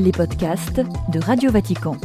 les podcasts de Radio Vatican.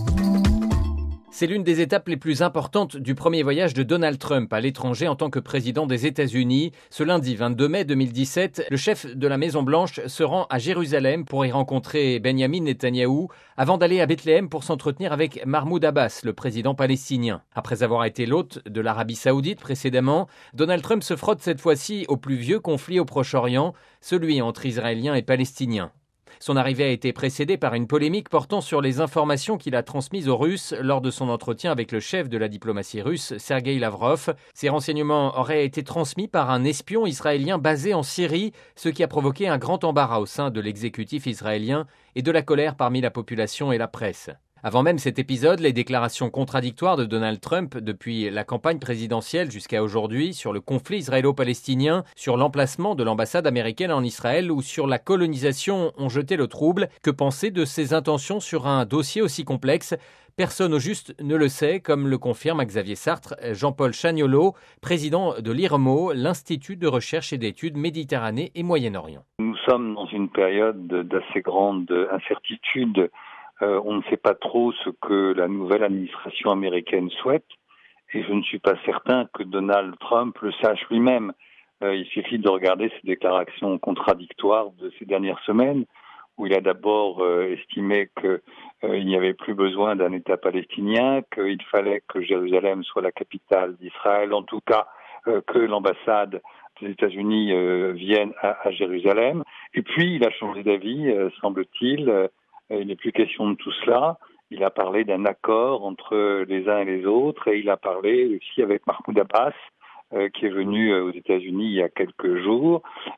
C'est l'une des étapes les plus importantes du premier voyage de Donald Trump à l'étranger en tant que président des États-Unis. Ce lundi 22 mai 2017, le chef de la Maison-Blanche se rend à Jérusalem pour y rencontrer Benyamin Netanyahou avant d'aller à Bethléem pour s'entretenir avec Mahmoud Abbas, le président palestinien. Après avoir été l'hôte de l'Arabie Saoudite précédemment, Donald Trump se frotte cette fois-ci au plus vieux conflit au Proche-Orient, celui entre Israéliens et Palestiniens. Son arrivée a été précédée par une polémique portant sur les informations qu'il a transmises aux Russes lors de son entretien avec le chef de la diplomatie russe, Sergueï Lavrov. Ces renseignements auraient été transmis par un espion israélien basé en Syrie, ce qui a provoqué un grand embarras au sein de l'exécutif israélien et de la colère parmi la population et la presse. Avant même cet épisode, les déclarations contradictoires de Donald Trump depuis la campagne présidentielle jusqu'à aujourd'hui sur le conflit israélo-palestinien, sur l'emplacement de l'ambassade américaine en Israël ou sur la colonisation ont jeté le trouble. Que penser de ses intentions sur un dossier aussi complexe ? Personne au juste ne le sait, comme le confirme à Xavier Sartre Jean-Paul Chagnolot, président de l'IRMO, l'Institut de recherche et d'études Méditerranée et Moyen-Orient. Nous sommes dans une période d'assez grande incertitude. On ne sait pas trop ce que la nouvelle administration américaine souhaite et je ne suis pas certain que Donald Trump le sache lui-même. Il suffit de regarder ses déclarations contradictoires de ces dernières semaines où il a d'abord estimé qu'il n'y avait plus besoin d'un État palestinien, qu'il fallait que Jérusalem soit la capitale d'Israël, en tout cas que l'ambassade des États-Unis vienne à Jérusalem. Et puis il a changé d'avis, semble-t-il. Il n'est plus question de tout cela. Il a parlé d'un accord entre les uns et les autres et il a parlé aussi avec Mahmoud Abbas qui est venu aux États-Unis il y a quelques jours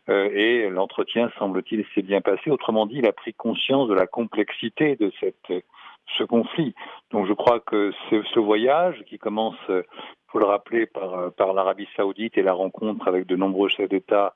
et l'entretien, semble-t-il, s'est bien passé. Autrement dit, il a pris conscience de la complexité de ce conflit. Donc je crois que ce voyage qui commence, faut le rappeler, par l'Arabie Saoudite et la rencontre avec de nombreux chefs d'État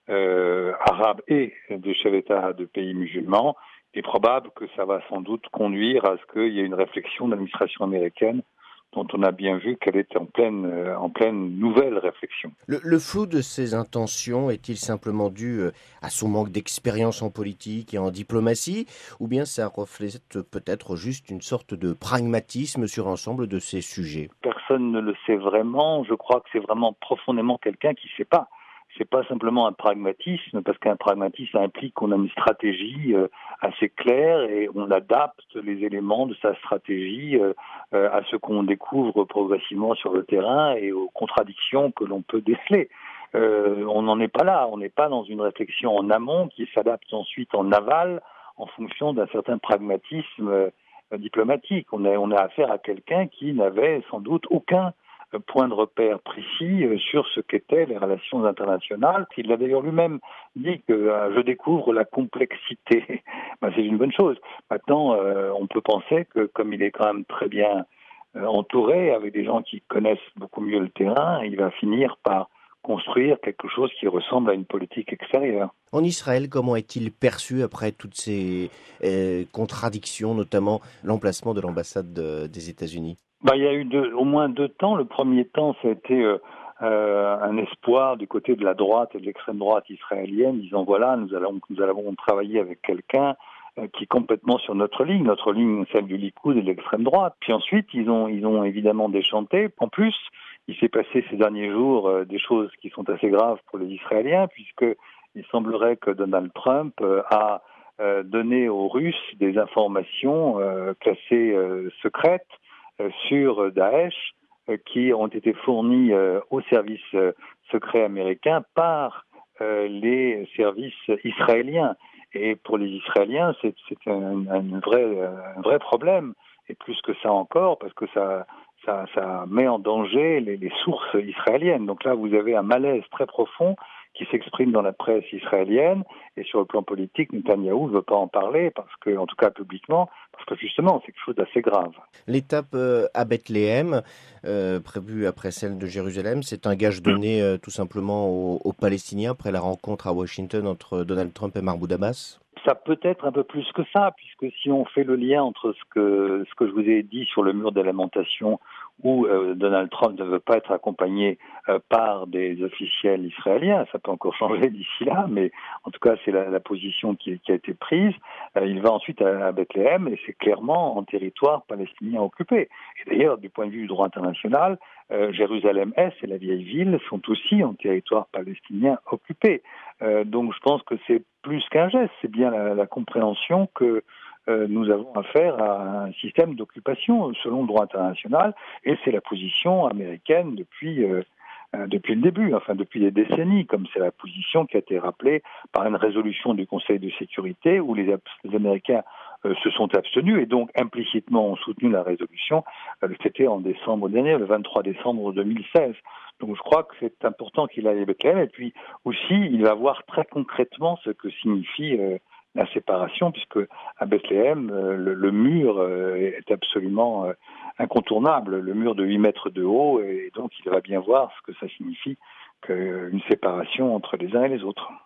arabes et des chefs d'État de pays musulmans, il est probable que ça va sans doute conduire à ce qu'il y ait une réflexion de l'administration américaine dont on a bien vu qu'elle était en pleine nouvelle réflexion. Le flou de ses intentions est-il simplement dû à son manque d'expérience en politique et en diplomatie, ou bien ça reflète peut-être juste une sorte de pragmatisme sur l'ensemble de ces sujets ? Personne ne le sait vraiment. Je crois que c'est vraiment profondément quelqu'un qui ne sait pas. C'est pas simplement un pragmatisme, parce qu'un pragmatisme implique qu'on a une stratégie assez claire et on adapte les éléments de sa stratégie à ce qu'on découvre progressivement sur le terrain et aux contradictions que l'on peut déceler. On n'en est pas là, on n'est pas dans une réflexion en amont qui s'adapte ensuite en aval en fonction d'un certain pragmatisme diplomatique. On a affaire à quelqu'un qui n'avait sans doute aucun point de repère précis sur ce qu'étaient les relations internationales. Il a d'ailleurs lui-même dit que je découvre la complexité. C'est une bonne chose. Maintenant, on peut penser que comme il est quand même très bien entouré, avec des gens qui connaissent beaucoup mieux le terrain, il va finir par construire quelque chose qui ressemble à une politique extérieure. En Israël, comment est-il perçu après toutes ces contradictions, notamment l'emplacement de l'ambassade des États-Unis ? Il y a eu au moins deux temps. Le premier temps, ça a été un espoir du côté de la droite et de l'extrême droite israélienne, disant voilà, nous allons travailler avec quelqu'un qui est complètement sur notre ligne, celle du Likoud et de l'extrême droite. Puis ensuite, ils ont évidemment déchanté. En plus, il s'est passé ces derniers jours des choses qui sont assez graves pour les Israéliens, puisque il semblerait que Donald Trump a donné aux Russes des informations classées secrètes sur Daesh qui ont été fournis aux services secrets américains par les services israéliens. Et pour les Israéliens, c'est un vrai problème. Et plus que ça encore, parce que ça met en danger les sources israéliennes. Donc là, vous avez un malaise très profond qui s'exprime dans la presse israélienne, et sur le plan politique, Netanyahou ne veut pas en parler, parce que, en tout cas publiquement, parce que justement, c'est quelque chose d'assez grave. L'étape à Bethléem, prévue après celle de Jérusalem, c'est un gage donné tout simplement aux Palestiniens après la rencontre à Washington entre Donald Trump et Mahmoud Abbas ? Ça peut être un peu plus que ça, puisque si on fait le lien entre ce que je vous ai dit sur le mur des lamentations, où Donald Trump ne veut pas être accompagné par des officiels israéliens. Ça peut encore changer d'ici là, mais en tout cas, c'est la position qui a été prise. Il va ensuite à Bethléem, et c'est clairement en territoire palestinien occupé. Et d'ailleurs, du point de vue du droit international, Jérusalem-Est et la vieille ville sont aussi en territoire palestinien occupé. Donc je pense que c'est plus qu'un geste, c'est bien la compréhension que nous avons affaire à un système d'occupation selon le droit international, et c'est la position américaine depuis le début, enfin depuis des décennies, comme c'est la position qui a été rappelée par une résolution du Conseil de sécurité où les Américains se sont abstenus et donc implicitement ont soutenu la résolution. C'était en décembre dernier, le 23 décembre 2016. Donc je crois que c'est important qu'il aille à Bethléem, et puis aussi il va voir très concrètement ce que signifie la séparation, puisque à Bethléem, le mur est absolument incontournable, le mur de 8 mètres de haut, et donc il va bien voir ce que ça signifie qu'une séparation entre les uns et les autres.